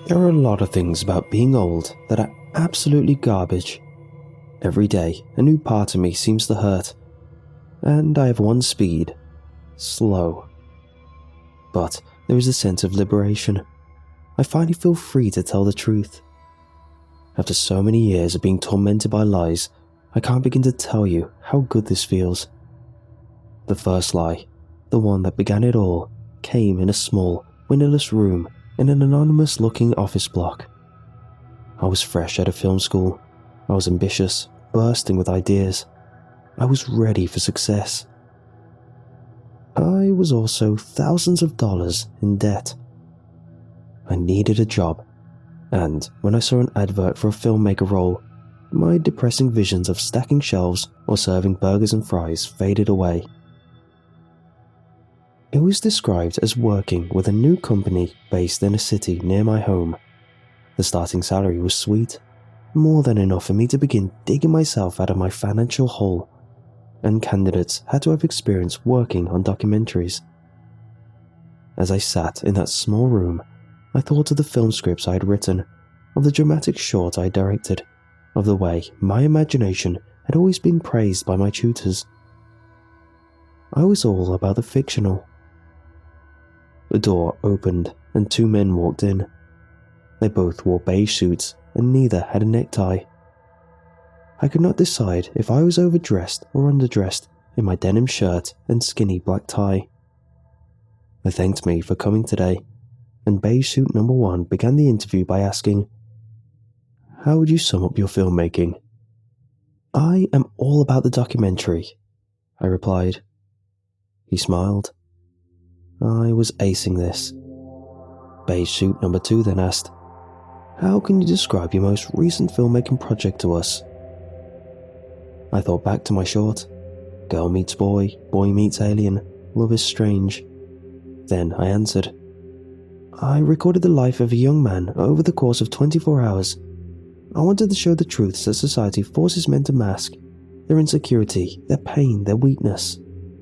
There are a lot of things about being old that are absolutely garbage. Every day, a new part of me seems to hurt, and I have one speed: slow. But there is a sense of liberation. I finally feel free to tell the truth. After so many years of being tormented by lies, I can't begin to tell you how good this feels. The first lie, the one that began it all, came in a small, windowless room in an anonymous-looking office block. I was fresh out of film school. I was ambitious, bursting with ideas. I was ready for success. I was also thousands of dollars in debt. I needed a job, and when I saw an advert for a filmmaker role, my depressing visions of stacking shelves or serving burgers and fries faded away. It was described as working with a new company based in a city near my home. The starting salary was sweet, more than enough for me to begin digging myself out of my financial hole, and candidates had to have experience working on documentaries. As I sat in that small room, I thought of the film scripts I had written, of the dramatic short I directed, of the way my imagination had always been praised by my tutors. I was all about the fictional. The door opened and two men walked in. They both wore beige suits and neither had a necktie. I could not decide if I was overdressed or underdressed in my denim shirt and skinny black tie. They thanked me for coming today, and beige suit number 1 began the interview by asking, "How would you sum up your filmmaking?" "I am all about the documentary," I replied. He smiled. I was acing this. Beige suit number 2 then asked, "How can you describe your most recent filmmaking project to us?" I thought back to my short, Girl Meets Boy, Boy Meets Alien, Love is Strange. Then I answered, "I recorded the life of a young man over the course of 24 hours. I wanted to show the truths that society forces men to mask, their insecurity, their pain, their weakness."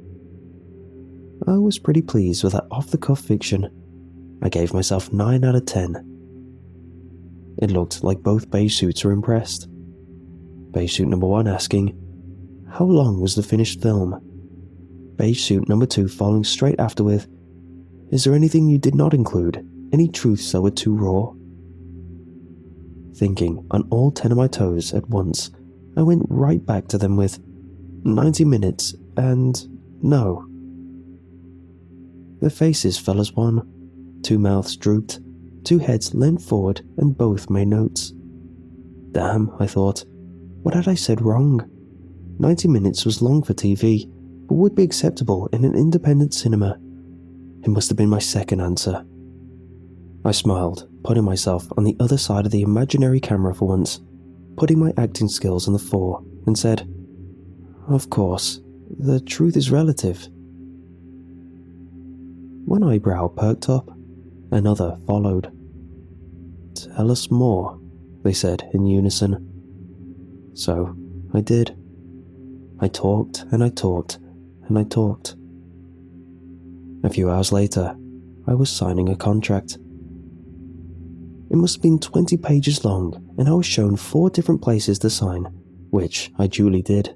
I was pretty pleased with that off-the-cuff fiction. I gave myself 9 out of 10. It looked like both beige suits were impressed. Beige suit number 1 asking, "How long was the finished film?" Beige suit number 2 following straight after with, "Is there anything you did not include? Any truths that were too raw?" Thinking on all 10 of my toes at once, I went right back to them with 90 minutes and no. Their faces fell as one. 2 mouths drooped, 2 heads leant forward, and both made notes. Damn, I thought, what had I said wrong? 90 minutes was long for TV, but would be acceptable in an independent cinema. It must have been my second answer. I smiled, putting myself on the other side of the imaginary camera for once, putting my acting skills on the fore, and said, "Of course, the truth is relative." One eyebrow perked up, another followed. "Tell us more," they said in unison. So I did. I talked and I talked and I talked. A few hours later, I was signing a contract. It must have been 20 pages long, and I was shown 4 different places to sign, which I duly did.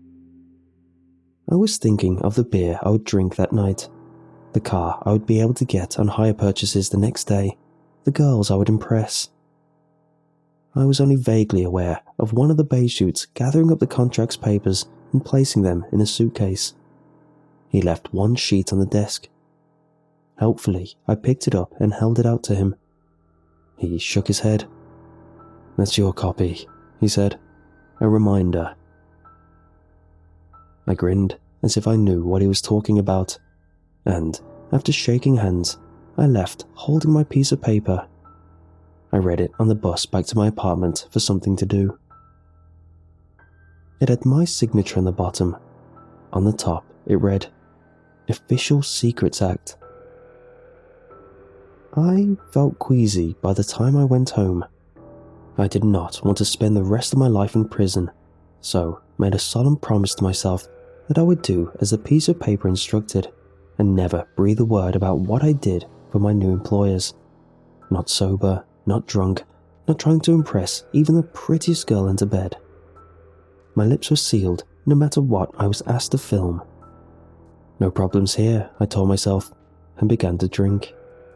I was thinking of the beer I would drink that night, the car I would be able to get on hire purchases the next day, the girls I would impress. I was only vaguely aware of one of the beige suits gathering up the contract's papers and placing them in a suitcase. He left one sheet on the desk. Helpfully, I picked it up and held it out to him. He shook his head. "That's your copy," he said. "A reminder." I grinned as if I knew what he was talking about, and after shaking hands, I left holding my piece of paper. I read it on the bus back to my apartment for something to do. It had my signature on the bottom. On the top, it read, "Official Secrets Act." I felt queasy by the time I went home. I did not want to spend the rest of my life in prison, so made a solemn promise to myself that I would do as the piece of paper instructed, and never breathe a word about what I did for my new employers. Not sober, not drunk, not trying to impress even the prettiest girl into bed. My lips were sealed no matter what I was asked to film. No problems here, I told myself, and began to drink.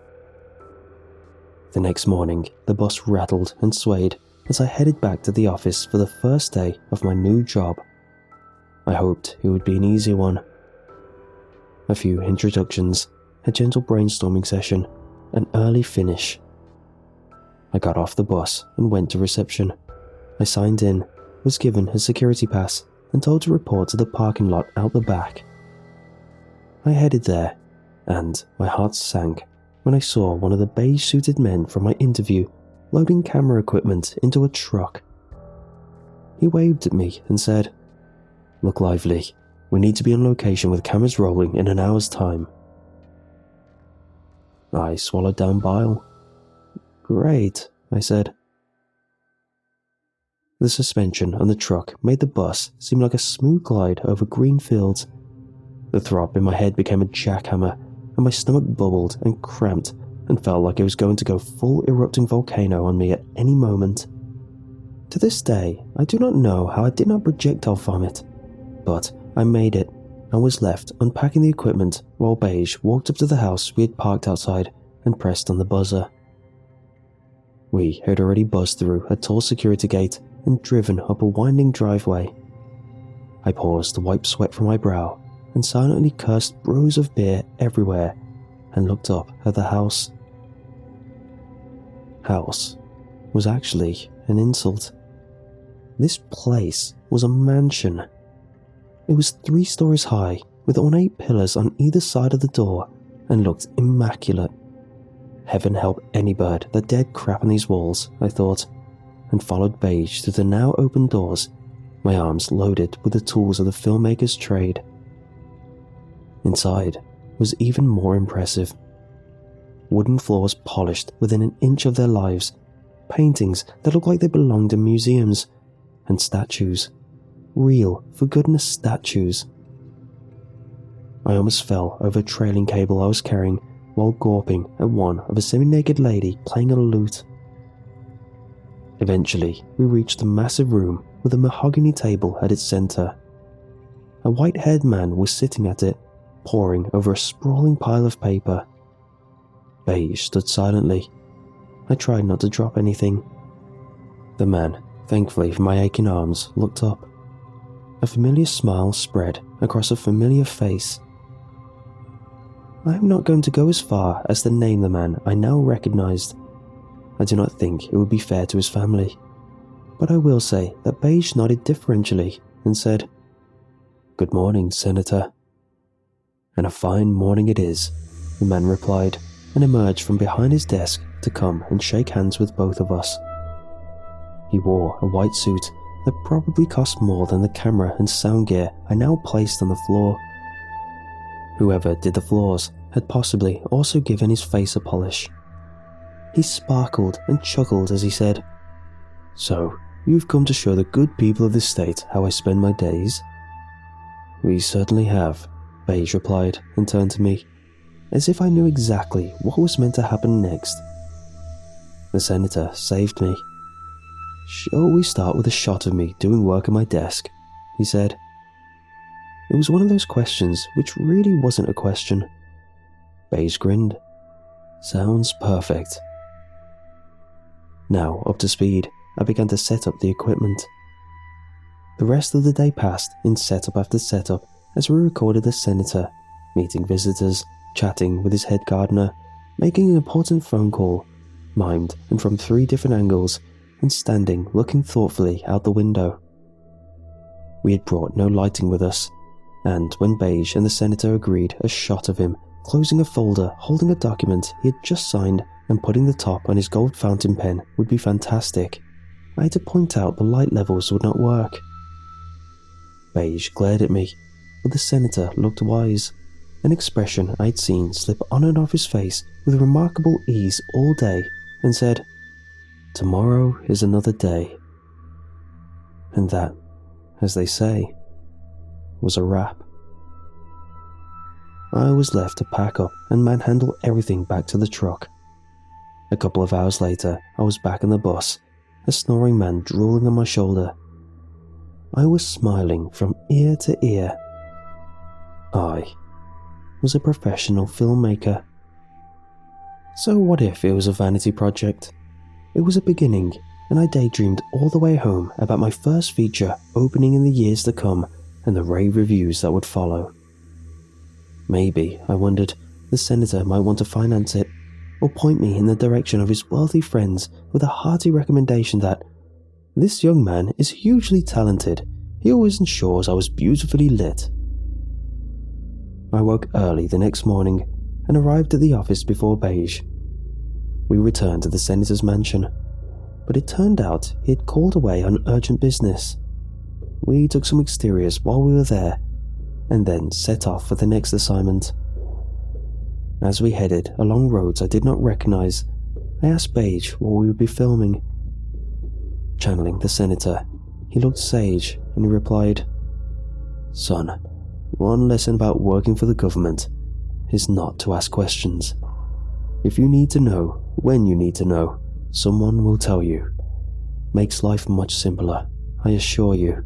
The next morning, the bus rattled and swayed as I headed back to the office for the first day of my new job. I hoped it would be an easy one. A few introductions, a gentle brainstorming session, an early finish. I got off the bus and went to reception. I signed in, was given a security pass, and told to report to the parking lot out the back. I headed there, and my heart sank when I saw one of the beige-suited men from my interview loading camera equipment into a truck. He waved at me and said, "Look lively. We need to be on location with cameras rolling in an hour's time." I swallowed down bile. "Great," I said. The suspension on the truck made the bus seem like a smooth glide over green fields. The throb in my head became a jackhammer, and my stomach bubbled and cramped and felt like it was going to go full erupting volcano on me at any moment. To this day, I do not know how I did not projectile vomit, but I made it and was left unpacking the equipment while Beige walked up to the house we had parked outside and pressed on the buzzer. We had already buzzed through a tall security gate and driven up a winding driveway. I paused to wipe sweat from my brow and silently cursed brews of beer everywhere and looked up at the house. House was actually an insult. This place was a mansion. It was 3 stories high with ornate pillars on either side of the door and looked immaculate. Heaven help any bird that dared crap on these walls, I thought, and followed Beige through the now open doors, my arms loaded with the tools of the filmmaker's trade. Inside was even more impressive. Wooden floors polished within an inch of their lives, paintings that looked like they belonged in museums, and statues. Real, for goodness, statues. I almost fell over a trailing cable I was carrying while gawping at one of a semi-naked lady playing a lute. Eventually, we reached the massive room with a mahogany table at its center. A white-haired man was sitting at it, poring over a sprawling pile of paper. Beige stood silently. I tried not to drop anything. The man, thankfully for my aching arms, looked up. A familiar smile spread across a familiar face. I am not going to go as far as to name the man I now recognized. I do not think it would be fair to his family, but I will say that Beige nodded deferentially and said, "Good morning, Senator." "And a fine morning it is," the man replied, and emerged from behind his desk to come and shake hands with both of us. He wore a white suit that probably cost more than the camera and sound gear I now placed on the floor. Whoever did the floors had possibly also given his face a polish. He sparkled and chuckled as he said, "So, you've come to show the good people of this state how I spend my days?" "We certainly have," Beige replied and turned to me, as if I knew exactly what was meant to happen next. The senator saved me. "Shall we start with a shot of me doing work at my desk?" he said. It was one of those questions which really wasn't a question. Beige grinned. "Sounds perfect." Now up to speed, I began to set up the equipment. The rest of the day passed in setup after setup as we recorded the senator, meeting visitors, chatting with his head gardener, making an important phone call, mimed and from 3 different angles, and standing looking thoughtfully out the window. We had brought no lighting with us, and when Beige and the senator agreed, a shot of him closing a folder holding a document he had just signed and putting the top on his gold fountain pen would be fantastic. I had to point out the light levels would not work. Beige glared at me, but the senator looked wise, an expression I had seen slip on and off his face with remarkable ease all day, and said, "Tomorrow is another day." And that, as they say, was a wrap. I was left to pack up and manhandle everything back to the truck. A couple of hours later, I was back on the bus, a snoring man drooling on my shoulder. I was smiling from ear to ear. I was a professional filmmaker. So what if it was a vanity project? It was a beginning, and I daydreamed all the way home about my first feature opening in the years to come and the rave reviews that would follow. Maybe, I wondered, the senator might want to finance it, or point me in the direction of his wealthy friends with a hearty recommendation that this young man is hugely talented. He always ensures I was beautifully lit. I woke early the next morning and arrived at the office before beige. We returned to the senator's mansion, but it turned out he had called away on urgent business. We took some exteriors while we were there, and then set off for the next assignment. As we headed along roads I did not recognize, I asked Beige what we would be filming. Channeling the senator, he looked sage and he replied, "Son, one lesson about working for the government is not to ask questions. If you need to know, when you need to know, someone will tell you. Makes life much simpler, I assure you."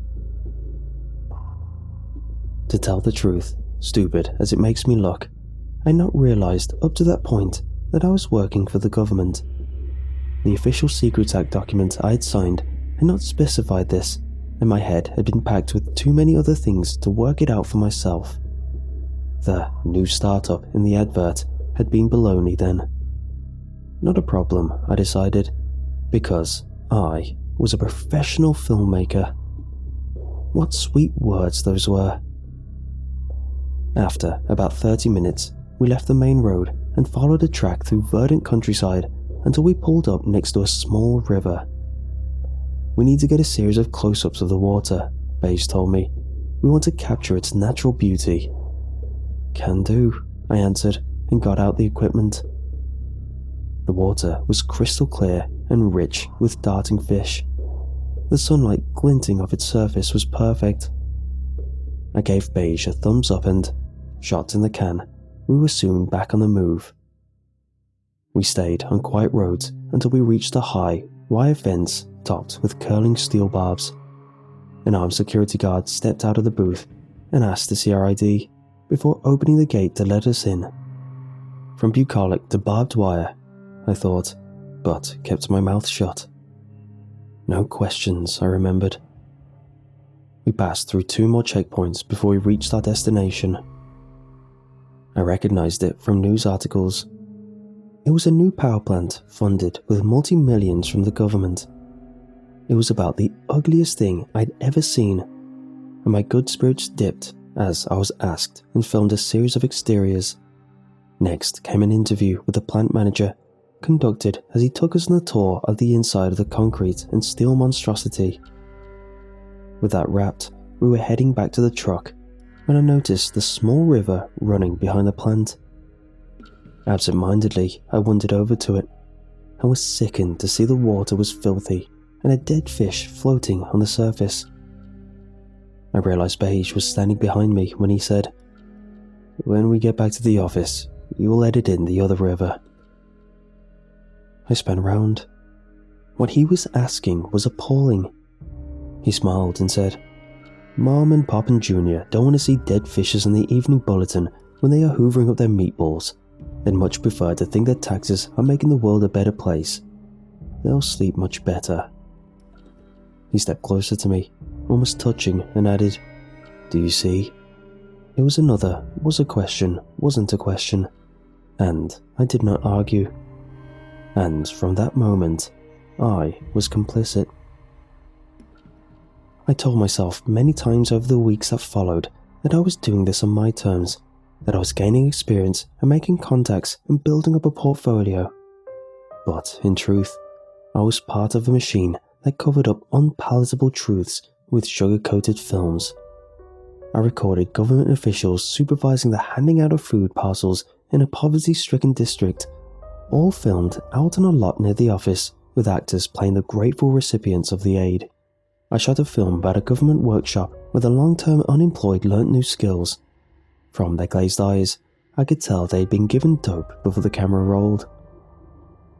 To tell the truth, stupid as it makes me look, I had not realized up to that point that I was working for the government. The Official Secrets Act document I had signed had not specified this, and my head had been packed with too many other things to work it out for myself. The new startup in the advert had been baloney then. Not a problem, I decided, because I was a professional filmmaker. What sweet words those were. After about 30 minutes, we left the main road and followed a track through verdant countryside until we pulled up next to a small river. "We need to get a series of close-ups of the water," Beige told me. "We want to capture its natural beauty." "Can do," I answered and got out the equipment. The water was crystal clear and rich with darting fish. The sunlight glinting off its surface was perfect. I gave Beige a thumbs up and, shot in the can, we were soon back on the move. We stayed on quiet roads until we reached a high, wire fence topped with curling steel barbs. An armed security guard stepped out of the booth and asked to see our ID before opening the gate to let us in. From bucolic to barbed wire, I thought, but kept my mouth shut. No questions, I remembered. We passed through 2 more checkpoints before we reached our destination. I recognized it from news articles. It was a new power plant funded with multi-millions from the government. It was about the ugliest thing I'd ever seen, and my good spirits dipped as I was asked and filmed a series of exteriors. Next came an interview with the plant manager, conducted as he took us on a tour of the inside of the concrete and steel monstrosity. With that wrapped, we were heading back to the truck when I noticed the small river running behind the plant. Absent-mindedly, I wandered over to it and was sickened to see the water was filthy and a dead fish floating on the surface. I realized Beige was standing behind me when he said, "When we get back to the office, you will edit in the other river." I spun round. What he was asking was appalling. He smiled and said, "Mom and Pop and Junior don't want to see dead fishes in the evening bulletin when they are hoovering up their meatballs. They'd much prefer to think that taxes are making the world a better place. They'll sleep much better." He stepped closer to me, almost touching, and added, "Do you see?" It was a question, wasn't a question, and I did not argue. And from that moment, I was complicit. I told myself many times over the weeks that followed that I was doing this on my terms, that I was gaining experience and making contacts and building up a portfolio. But in truth, I was part of a machine that covered up unpalatable truths with sugar-coated films. I recorded government officials supervising the handing out of food parcels in a poverty-stricken district, all filmed out on a lot near the office with actors playing the grateful recipients of the aid. I shot a film about a government workshop where the long-term unemployed learnt new skills. From their glazed eyes, I could tell they had been given dope before the camera rolled.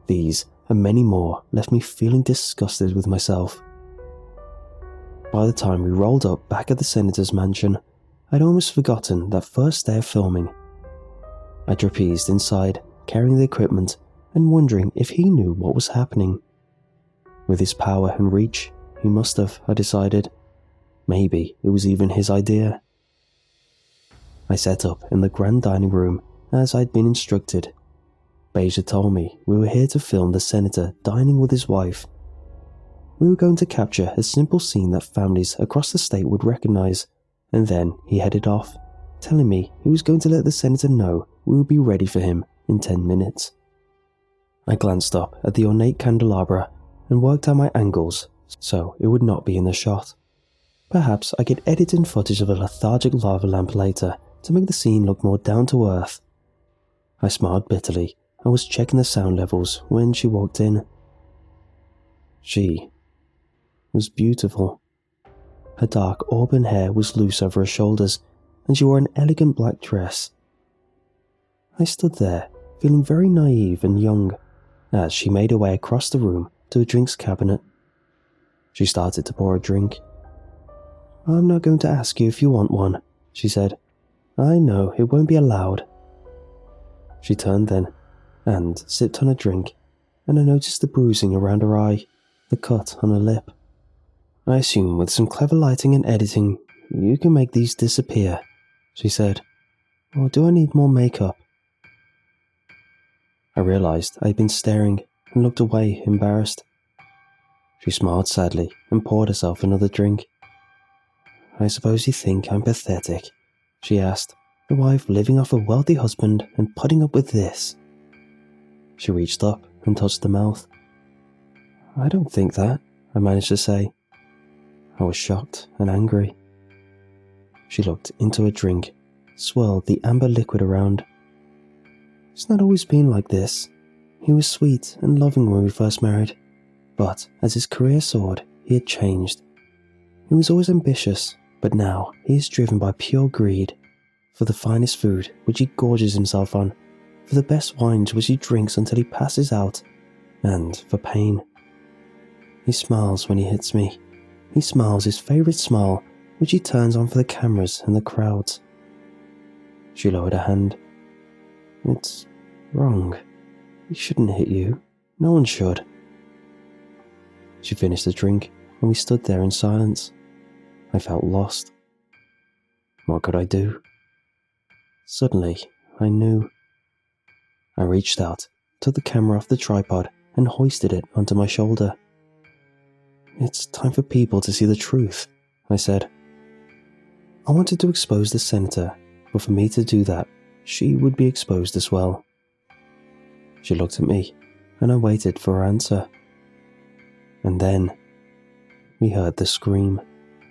These and many more left me feeling disgusted with myself. By the time we rolled up back at the senator's mansion, I'd almost forgotten that first day of filming. I trapezed inside, carrying the equipment and wondering if he knew what was happening. With his power and reach, he must have, I decided. Maybe it was even his idea. I set up in the grand dining room as I'd been instructed. Beige had told me we were here to film the senator dining with his wife. We were going to capture a simple scene that families across the state would recognize, and then he headed off, telling me he was going to let the senator know we would be ready for him in 10 minutes. I glanced up at the ornate candelabra and worked out my angles so it would not be in the shot. Perhaps I could edit in footage of a lethargic lava lamp later to make the scene look more down to earth. I smiled bitterly and was checking the sound levels when she walked in. She was beautiful. Her dark auburn hair was loose over her shoulders, and she wore an elegant black dress. I stood there, feeling very naive and young, as she made her way across the room to a drinks cabinet. She started to pour a drink. "I'm not going to ask you if you want one," she said. "I know it won't be allowed." She turned then, and sipped on a drink, and I noticed the bruising around her eye, the cut on her lip. "I assume with some clever lighting and editing, you can make these disappear," she said. "Or do I need more makeup?" I realized I'd been staring and looked away, embarrassed. She smiled sadly and poured herself another drink. "I suppose you think I'm pathetic?" she asked. "A wife living off a wealthy husband and putting up with this." She reached up and touched the mouth. "I don't think that," I managed to say. I was shocked and angry. She looked into her drink, swirled the amber liquid around. "It's not always been like this. He was sweet and loving when we first married, but as his career soared, he had changed. He was always ambitious, but now he is driven by pure greed, for the finest food which he gorges himself on, for the best wines which he drinks until he passes out, and for pain. He smiles when he hits me. He smiles his favourite smile, which he turns on for the cameras and the crowds." She lowered her hand. "It's wrong. He shouldn't hit you. No one should." She finished the drink, and we stood there in silence. I felt lost. What could I do? Suddenly, I knew. I reached out, took the camera off the tripod, and hoisted it onto my shoulder. "It's time for people to see the truth," I said. I wanted to expose the senator, but for me to do that, she would be exposed as well. She looked at me, and I waited for her answer. And then, we heard the scream.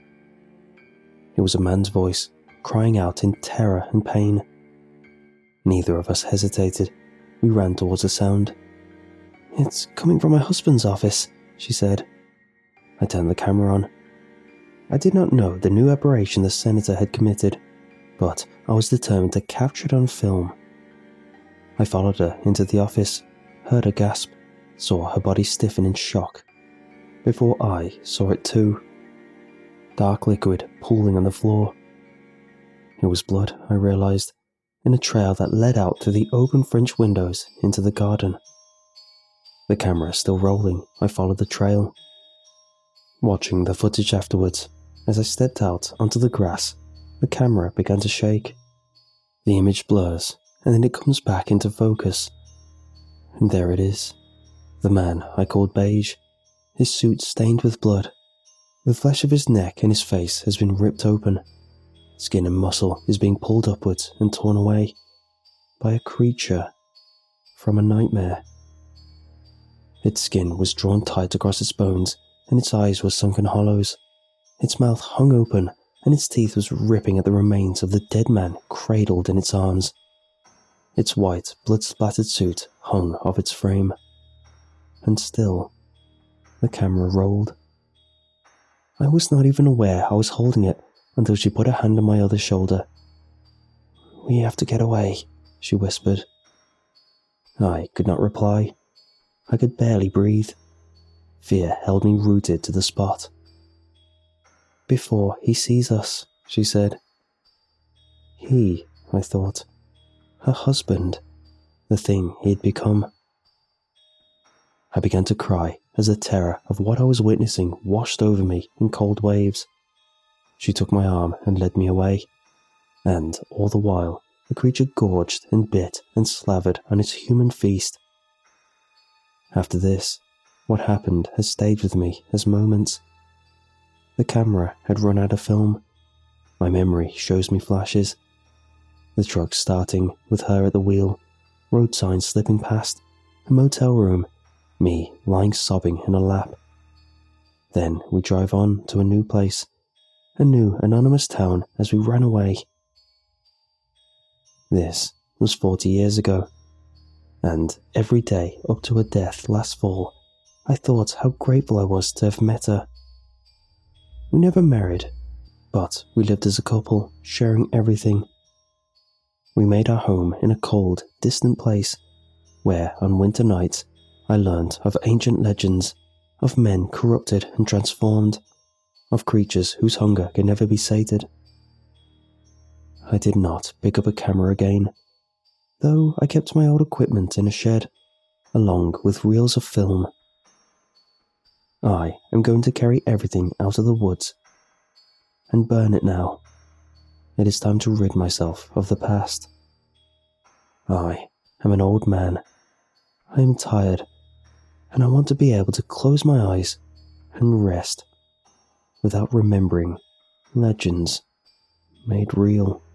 It was a man's voice, crying out in terror and pain. Neither of us hesitated. We ran towards the sound. "It's coming from my husband's office," she said. I turned the camera on. I did not know the new aberration the senator had committed, but I was determined to capture it on film. I followed her into the office, heard her gasp, saw her body stiffen in shock, before I saw it too. Dark liquid pooling on the floor. It was blood, I realized, in a trail that led out through the open French windows into the garden. The camera still rolling, I followed the trail. Watching the footage afterwards, as I stepped out onto the grass, the camera began to shake. The image blurs, and then it comes back into focus. And there it is, the man I called Beige, his suit stained with blood. The flesh of his neck and his face has been ripped open. Skin and muscle is being pulled upwards and torn away by a creature from a nightmare. Its skin was drawn tight across its bones, and its eyes were sunken hollows. Its mouth hung open, and its teeth was ripping at the remains of the dead man cradled in its arms. Its white, blood-splattered suit hung off its frame. And still, the camera rolled. I was not even aware I was holding it until she put her hand on my other shoulder. "We have to get away," she whispered. I could not reply. I could barely breathe. Fear held me rooted to the spot. "Before he sees us," she said. He, I thought. Her husband. The thing he had become. I began to cry as the terror of what I was witnessing washed over me in cold waves. She took my arm and led me away, and all the while the creature gorged and bit and slavered on its human feast. After this, what happened has stayed with me as moments. The camera had run out of film. My memory shows me flashes. The truck starting with her at the wheel, road signs slipping past, a motel room, me lying sobbing in a lap. Then we drive on to a new place, a new anonymous town as we ran away. This was 40 years ago, and every day up to her death last fall, I thought how grateful I was to have met her. We never married, but we lived as a couple, sharing everything. We made our home in a cold, distant place, where on winter nights I learned of ancient legends, of men corrupted and transformed, of creatures whose hunger can never be sated. I did not pick up a camera again, though I kept my old equipment in a shed, along with reels of film. I am going to carry everything out of the woods and burn it now. It is time to rid myself of the past. I am an old man. I am tired, and I want to be able to close my eyes and rest without remembering legends made real.